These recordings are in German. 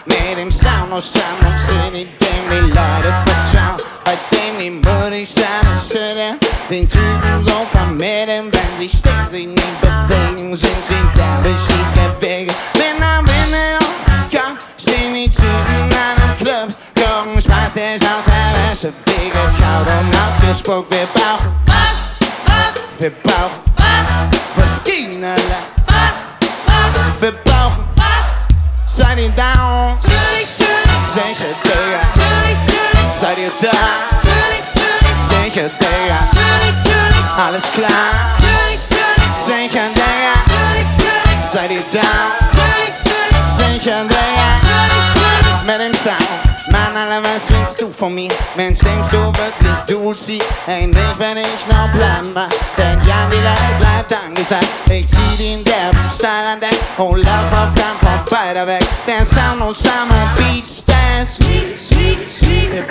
mit dem Sound aus Sammlung sind, in dem die Leute vertrauen, bei dem die mutig seine schütteln, den Typen so vermitteln, wenn sie stehen, sie nicht bewegen, sind sie der verschiedene Wege. Wenn am Ende kommt, stehen die Typen an einem Club, gucken spaßig aus der Wäsche, wie gekaut und ausgespuckt, wir brauchen wir brauchen was gegen alle. Wir brauchen seid ihr down? Sicher, Digga. Seid ihr da? Sicher, Digga. Alles klar? Sicher, Digga. Seid ihr down? Sicher, Digga. Mit dem Sound. Mann, Alter, was willst du von mir? Mensch, denkst du wirklich, du sie? Endlich, wenn ich noch bleiben mag. Denn Jan, die Leid bleibt angesagt. Ich zieh den derben Style an Deck und lauf auf Kampf von beider weg. Der Sound und Sound und Beats, der sweet. Wir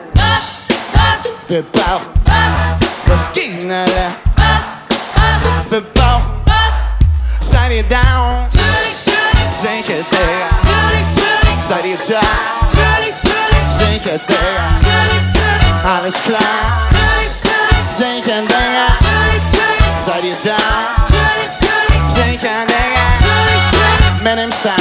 brauchen was gegen alle. Wir brauchen seid ihr down? Sicher, Digga. Seid ihr da? Sicher, Digga. Alles klar? Sicher, Digga. Seid ihr da? Sicher, Digga. Mit dem Sound.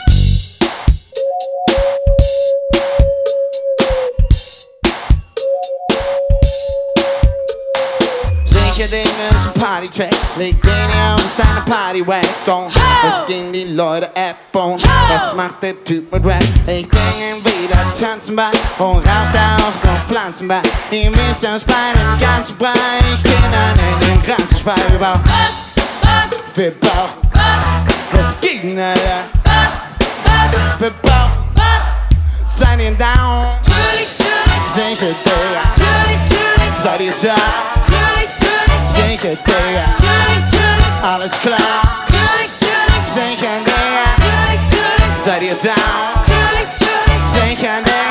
Sicher, Digga ist ein Party-Track. Leg den hier auf seine Party-Wagon. Es ging die Leute abbauen. Was macht der Typ mit Rap? Ich denke wieder tanzen bei und raucht auch noch Pflanzen bei. Ihr wisst uns bei dem ganzen Bereich. Kindern in den ganzen Spalt. Wir brauchen was gegen alle. Wir brauchen seid ihr down? Sicher, Digga. Seid ihr da? Sicher, Digga. Alles klar? Sicher, Digga. Seid ihr down? Sicher, Digga.